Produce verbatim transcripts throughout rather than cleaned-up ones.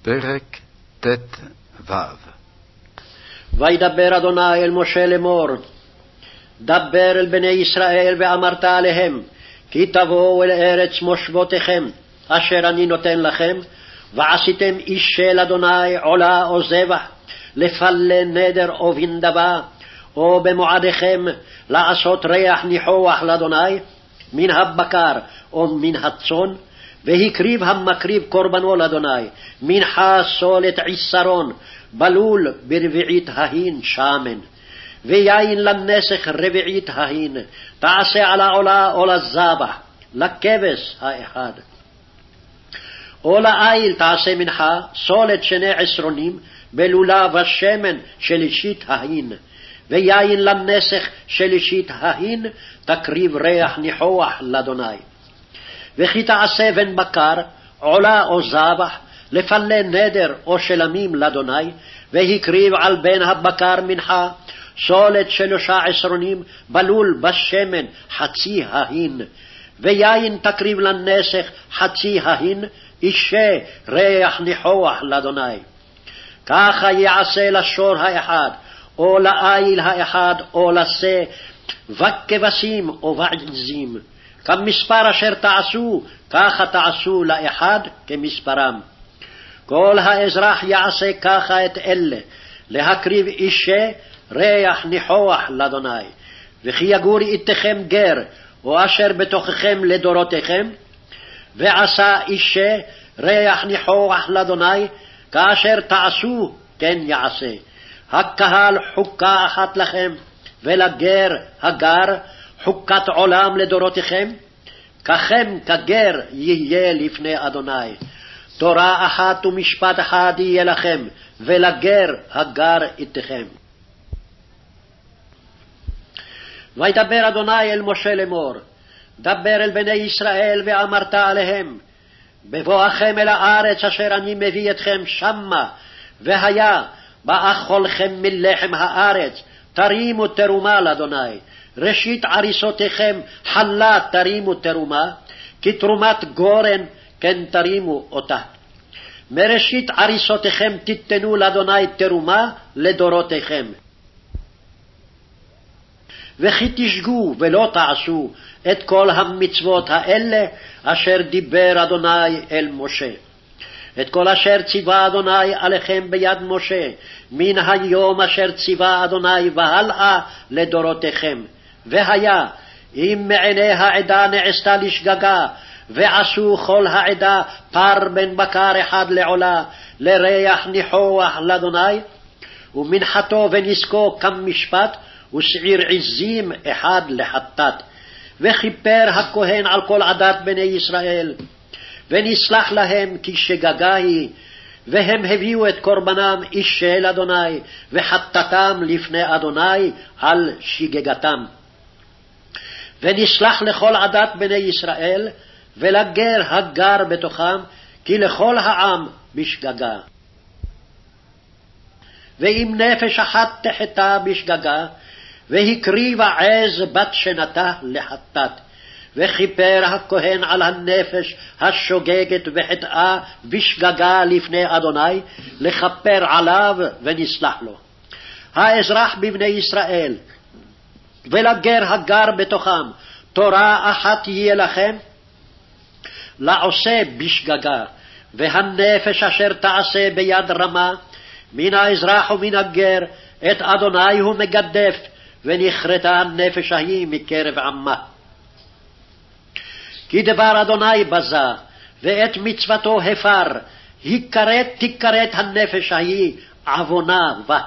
פרק ט"ו. וידבר אדוני אל משה לאמור, דבר אל בני ישראל ואמרת עליהם, כי תבואו אל ארץ מושבותיכם, אשר אני נותן לכם, ועשיתם איש של אדוני עולה או זבח, לפלה נדר או בנדבה, או במועדיכם לעשות ריח ניחוח לאדוני, מן הבקר או מן הצאן, והקריב המקריב קורבנו לאדוני, מנחה סולת עשרון, בלול ברביעית ההין שמן, ויין לנסך רביעית ההין, תעשה על העולה או לזבח, לכבש האחד. או לעיל תעשה מנחה, סולת שני עשרונים, בלולה ושמן שלישית ההין, ויין לנסך שלישית ההין, תקריב ריח ניחוח לאדוני. וכי תעשה בן בקר, עולה או זבח, לפלה נדר או שלמים לאדוני, והקריב על בן הבקר מנחה, סולת שלושה עשרונים, בלול בשמן חצי ההין, ויין תקריב לנסך חצי ההין, אישה ריח ניחוח לאדוני. ככה יעשה לשור האחד, או לעיל האחד, או לשה, וכבשים או ועזים. כמספר אשר תעשו, ככה תעשו לאחד כמספרם. כל האזרח יעשה ככה את אלה, להקריב אישה ריח ניחוח לאדוני. וכי יגור איתכם גר, או אשר בתוככם לדורותיכם, ועשה אישה ריח ניחוח לאדוני, כאשר תעשו כן יעשה. הקהל חוקה אחת לכם, ולגר הגר חוקת עולם לדורותיכם, ככם כגר יהיה לפני אדוני. תורה אחת ומשפט אחד יהיה לכם, ולגר הגר איתכם. וידבר אדוני אל משה לאמור, דבר אל בני ישראל ואמרת עליהם, בבואכם אל הארץ אשר אני מביא אתכם שמה, והיה באכולכם מלחם הארץ, תרימו תרומה לאדוני. ראשית עריסותיכם חלה תרימו תרומה, כי תרומת גורן כן תרימו אותה. מראשית עריסותיכם תיתנו לאדוני תרומה לדורותיכם. וכי תשגו ולא תעשו את כל המצוות האלה אשר דיבר אדוני אל משה. את כל אשר ציווה אדוני עליכם ביד משה, מן היום אשר ציווה אדוני והלאה לדורותיכם. והיה, אם מעיני העדה נעשתה לשגגה, ועשו כל העדה פר בן בקר אחד לעולה, לריח ניחוח לאדוני, ומנחתו ונזקו כמשפט, ושעיר עזים אחד לחטאת. וכיפר הכהן על כל עדת בני ישראל, ונסלח להם כי שגגה היא, והם הביאו את קורבנם איש של אדוני, וחטאתם לפני אדוני על שגגתם. ונסלח לכל עדת בני ישראל, ולגר הגר בתוכם, כי לכל העם בשגגה. ואם נפש אחת תחטא בשגגה, והקריבה עז בת שנתה לחטאת, וכיפר הכהן על הנפש השוגגת וחטאה בשגגה לפני אדוני, לכפר עליו ונסלח לו. האזרח בבני ישראל, ולגר הגר בתוכם, תורה אחת יהיה לכם, לעושה בשגגה, והנפש אשר תעשה ביד רמה, מן האזרח ומן הגר, את אדוני הוא מגדף, ונכרתה הנפש ההיא מקרב עמה. כי דבר אדוני בזה, ואת מצוותו הפר, הכרת תכרת הנפש ההיא עוונה בה.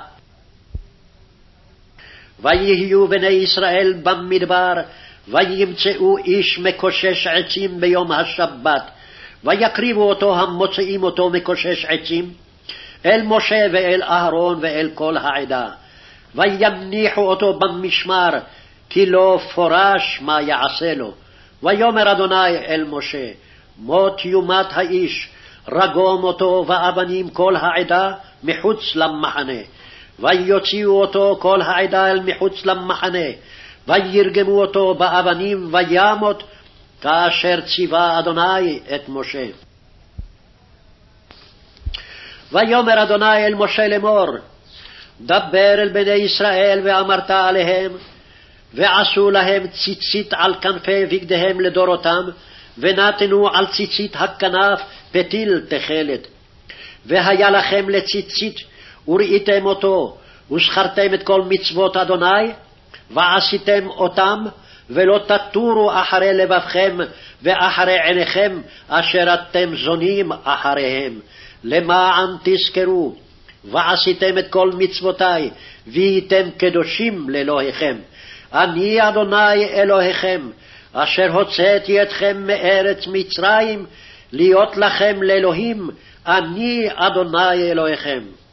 ויהיו בני ישראל במדבר, וימצאו איש מקושש עצים ביום השבת, ויקריבו אותו המוצאים אותו מקושש עצים, אל משה ואל אהרון ואל כל העדה, ויניחו אותו במשמר, כי לא פורש מה יעשה לו. ויאמר אדוני אל משה, מות יומת האיש, רגום אותו ואבנים כל העדה מחוץ למחנה. ויוציאו אותו כל העדה אל מחוץ למחנה, וירגמו אותו באבנים וימות, כאשר ציווה אדוני את משה. ויאמר אדוני אל משה לאמור, דבר אל בני ישראל ואמרת עליהם, ועשו להם ציצית על כנפי בגדיהם לדורותם, ונתנו על ציצית הכנף פתיל תכלת. והיה לכם לציצית, וראיתם אותו, וזכרתם את כל מצוות אדוני, ועשיתם אותם, ולא תטורו אחרי לבבכם ואחרי עיניכם, אשר אתם זונים אחריהם, למען תזכרו, ועשיתם את כל מצוותי, והייתם קדושים לאלוהיכם. אני אדוני אלוהיכם, אשר הוצאתי אתכם מארץ מצרים, להיות לכם לאלוהים, אני אדוני אלוהיכם.